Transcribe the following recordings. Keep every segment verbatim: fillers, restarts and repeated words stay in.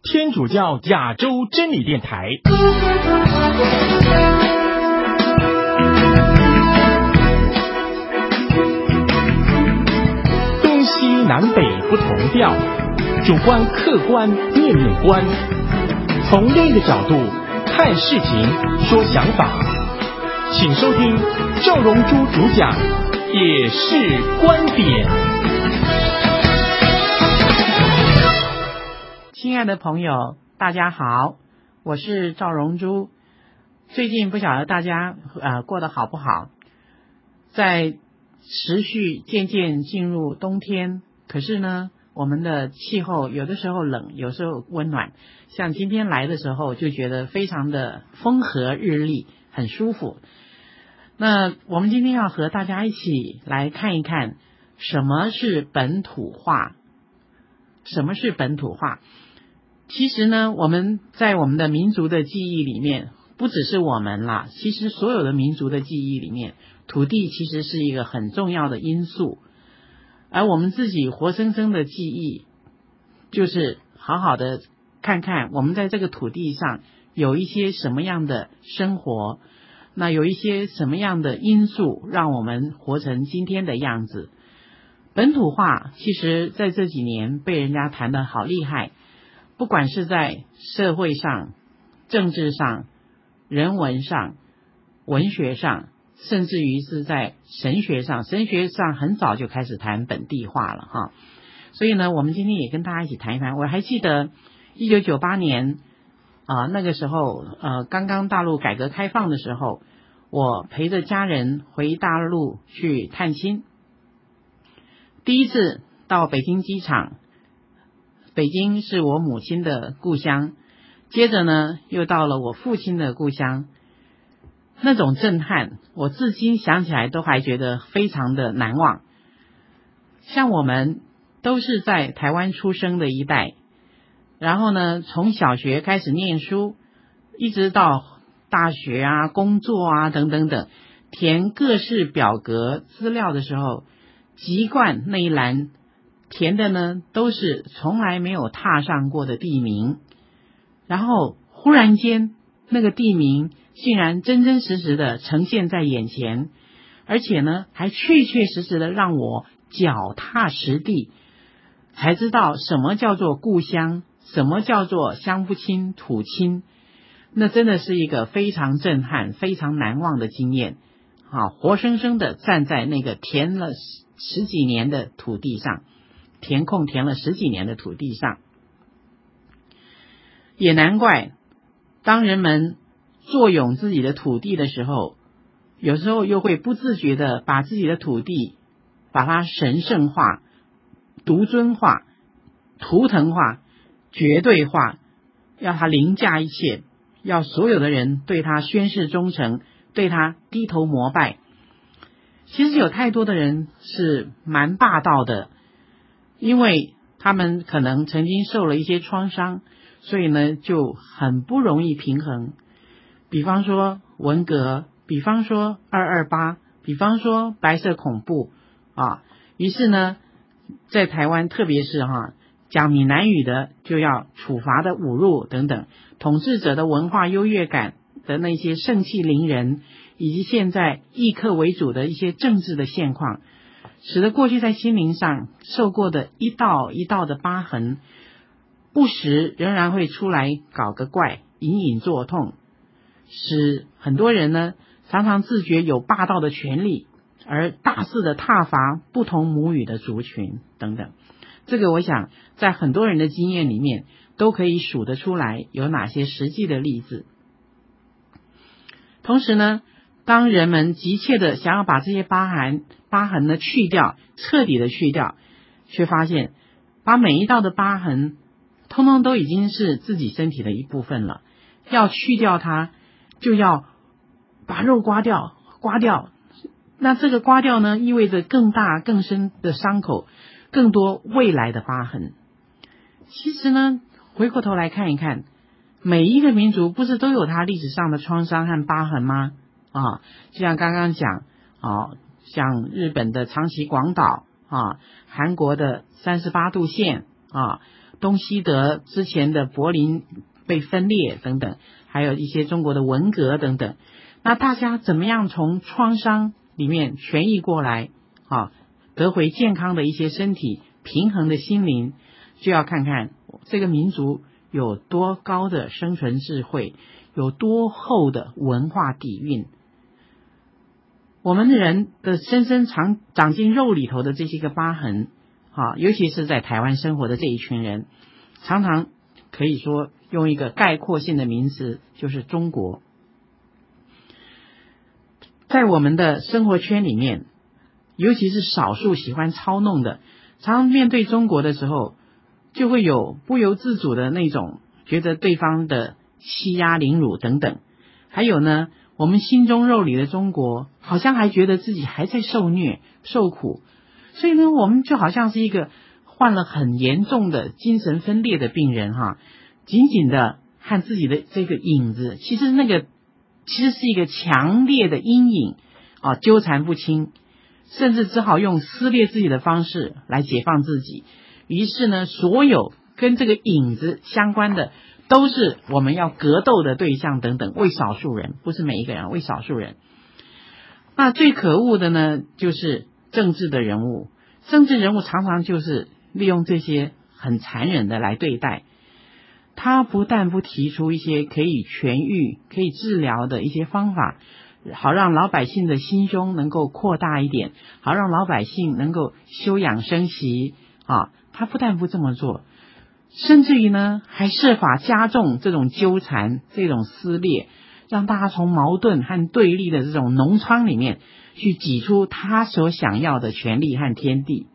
天主教亚洲真理电台。东西南北不同调，主观客观面面观，从另一个角度看事情说想法。请收听赵荣珠主讲也是观点。 亲爱的朋友，大家好，我是赵荣珠。最近不晓得大家呃过得好不好？在持续渐渐进入冬天，可是呢，我们的气候有的时候冷，有时候温暖。像今天来的时候，就觉得非常的风和日丽，很舒服。那我们今天要和大家一起来看一看，什么是本土化？什么是本土化？其实呢，我们在我们的民族的记忆里面，不只是我们啦，其实所有的民族的记忆里面，土地其实是一个很重要的因素。而我们自己活生生的记忆，就是好好的看看我们在这个土地上有一些什么样的生活，那有一些什么样的因素让我们活成今天的样子。本土化其实在这几年被人家谈得好厉害，不管是在社会上、政治上、人文上、文学上，甚至于是在神学上，神学上很早就开始谈本地化了哈。所以呢，我们今天也跟大家一起谈一谈。我还记得一九九八年啊、呃，那个时候呃，刚刚大陆改革开放的时候，我陪着家人回大陆去探亲。第一次到北京机场，北京是我母亲的故乡，接着呢又到了我父亲的故乡。那种震撼，我至今想起来都还觉得非常的难忘。像我们都是在台湾出生的一代，然后呢从小学开始念书，一直到大学啊、工作啊等等等，填各式表格资料的时候，籍贯那一栏填的呢都是从来没有踏上过的地名，然后忽然间那个地名竟然真真实实的呈现在眼前，而且呢还确确实实的让我脚踏实地，才知道什么叫做故乡，什么叫做乡不亲土亲。那真的是一个非常震撼非常难忘的经验啊！活生生的站在那个填了十几年的土地上，填空填了十几年的土地上。也难怪当人们坐拥自己的土地的时候，有时候又会不自觉的把自己的土地把它神圣化、独尊化、图腾化、绝对化，要它凌驾一切，要所有的人对他宣誓忠诚，对他低头膜拜。其实有太多的人是蛮霸道的，因为他们可能曾经受了一些创伤，所以呢就很不容易平衡。比方说文革，比方说二二八，比方说白色恐怖啊，于是呢在台湾特别是哈讲闽南语的就要处罚的侮辱等等，统治者的文化优越感的那些盛气凌人，以及现在以客为主的一些政治的现况，使得过去在心灵上受过的一道一道的疤痕，不时仍然会出来搞个怪，隐隐作痛，使很多人呢常常自觉有霸道的权利，而大肆的挞伐不同母语的族群等等。这个我想在很多人的经验里面都可以数得出来有哪些实际的例子。同时呢，当人们急切的想要把这些疤痕疤痕呢去掉，彻底的去掉，却发现把每一道的疤痕通通都已经是自己身体的一部分了，要去掉它就要把肉刮掉刮掉，那这个刮掉呢意味着更大更深的伤口，更多未来的疤痕。其实呢回过头来看一看，每一个民族不是都有它历史上的创伤和疤痕吗？啊，就像刚刚讲啊，像日本的长崎广岛啊，韩国的三十八度线啊， 东西德之前的柏林被分裂等等，还有一些中国的文革等等。那大家怎么样从创伤里面痊愈过来啊，得回健康的一些身体，平衡的心灵，就要看看这个民族有多高的生存智慧，有多厚的文化底蕴。我们人的深深长长进肉里头的这些个疤痕啊，尤其是在台湾生活的这一群人，常常可以说用一个概括性的名词，就是中国。在我们的生活圈里面，尤其是少数喜欢操弄的，常常面对中国的时候，就会有不由自主的那种觉得对方的欺压凌辱等等。还有呢，我们心中肉里的中国，好像还觉得自己还在受虐受苦，所以呢，我们就好像是一个患了很严重的精神分裂的病人哈，紧紧的和自己的这个影子，其实那个其实是一个强烈的阴影啊，纠缠不清，甚至只好用撕裂自己的方式来解放自己。于是呢，所有跟这个影子相关的都是我们要格斗的对象等等，为少数人，不是每一个人，为少数人。那最可恶的呢，就是政治的人物。政治人物常常就是利用这些很残忍的来对待。他不但不提出一些可以痊愈、可以治疗的一些方法，好让老百姓的心胸能够扩大一点，好让老百姓能够休养生息啊。他不但不这么做，甚至于呢，还设法加重这种纠缠、这种撕裂，让大家从矛盾和对立的这种脓疮里面去挤出他所想要的权利和天地。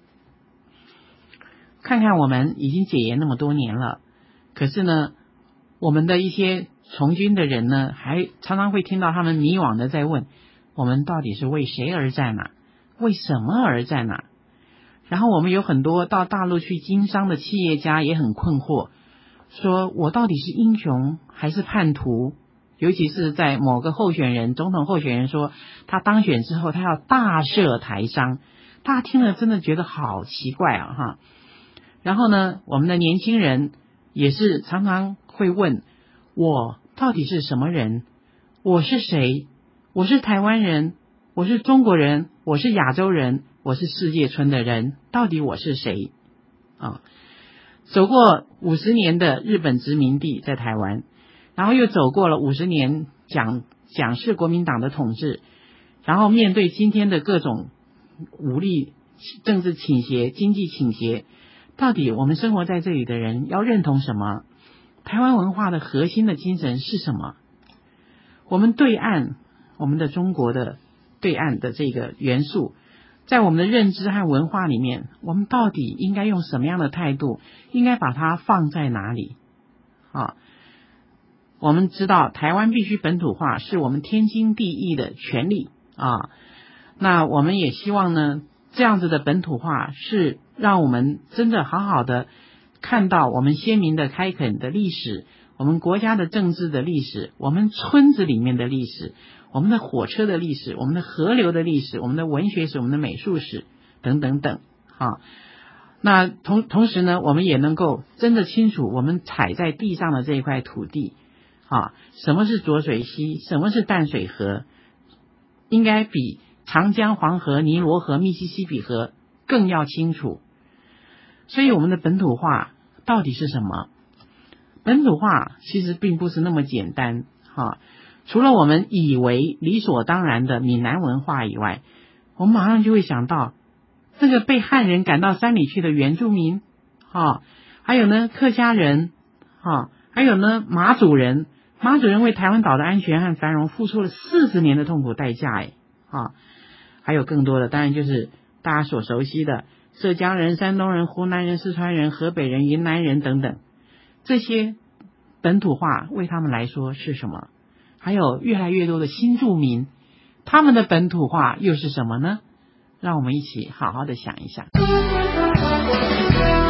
看看我们已经解严那么多年了，可是呢，我们的一些从军的人呢，还常常会听到他们迷惘的在问，我们到底是为谁而战啊？为什么而战啊？然后我们有很多到大陆去经商的企业家也很困惑，说我到底是英雄还是叛徒？尤其是在某个候选人，总统候选人说他当选之后他要大赦台商，大家听了真的觉得好奇怪啊哈。然后呢，我们的年轻人也是常常会问，我到底是什么人？我是谁？我是台湾人，我是中国人，我是亚洲人，我是世界村的人，到底我是谁啊？走过五十年的日本殖民地在台湾，然后又走过了五十年蒋蒋氏国民党的统治，然后面对今天的各种武力、政治倾斜、经济倾斜，到底我们生活在这里的人要认同什么？台湾文化的核心的精神是什么？我们对岸，我们的中国的对岸的这个元素，在我们的认知和文化里面，我们到底应该用什么样的态度？应该把它放在哪里？啊，我们知道台湾必须本土化是我们天经地义的权利啊。那我们也希望呢，这样子的本土化是让我们真的好好的看到我们先民的开垦的历史，我们国家的政治的历史，我们村子里面的历史，我们的火车的历史，我们的河流的历史，我们的文学史，我们的美术史等等等啊。那同同时呢，我们也能够真的清楚我们踩在地上的这一块土地啊，什么是浊水溪，什么是淡水河，应该比长江、黄河、尼罗河、密西西比河更要清楚。所以我们的本土化到底是什么？本土化其实并不是那么简单哈。除了我们以为理所当然的闽南文化以外，我们马上就会想到那个被汉人赶到山里去的原住民哈，还有呢客家人哈，还有呢马祖人，马祖人为台湾岛的安全和繁荣付出了四十年的痛苦代价哎啊，还有更多的，当然就是大家所熟悉的浙江人、山东人、湖南人、四川人、河北人、云南人等等，这些本土化为他们来说是什么？还有越来越多的新住民，他们的本土化又是什么呢？让我们一起好好的想一想。